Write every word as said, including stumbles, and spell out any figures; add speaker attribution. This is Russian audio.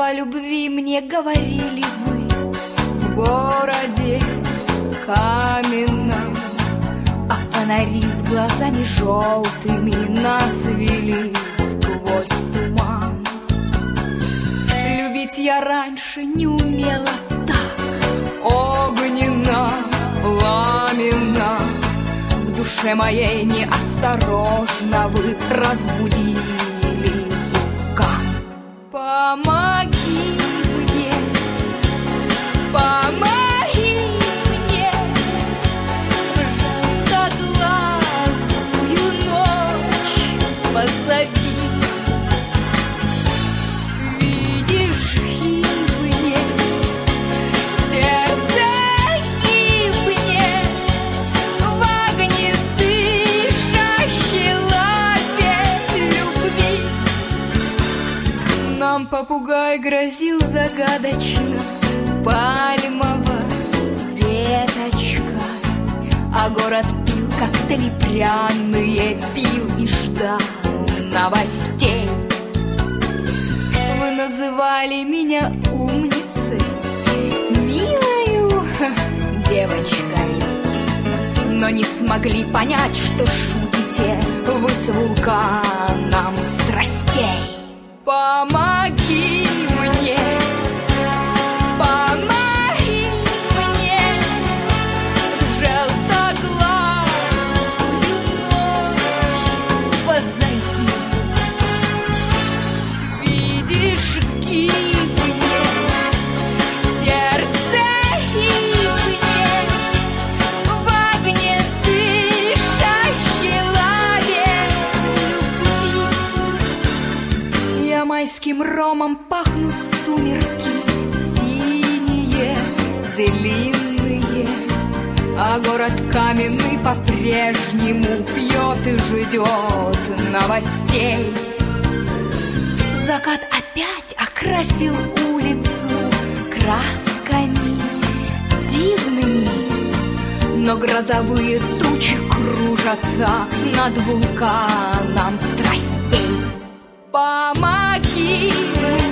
Speaker 1: слова любви мне говорили вы в городе каменном, а фонари с глазами желтыми нас вели сквозь туман. Любить я раньше не умела так огненно, пламенно. В душе моей неосторожно вы разбудили вулкан. Помоги мне, помоги мне, желтоглазую ночь позови. Видишь, гибнет сердце, гибнет в огне дышащей лаве любви. Нам попугай грозил загадочно, пальмовая веточка, а город пил коктейли пряные, пил и ждал новостей. Вы называли меня умницей, милою девочкой, но не смогли понять, что шутите вы с вулканом страстей. Помоги мне, помоги мне, желтоглазую ночь позови. Видишь, гибнет сердце, гибнет в огне дышащей лаве любви. Я майским ромом пахнут сумерки, синие, длинные, а город каменный по-прежнему пьет и ждет новостей. Закат опять окрасил улицу красками дивными, но грозовые тучи кружатся над вулканом страстей. Помоги мне,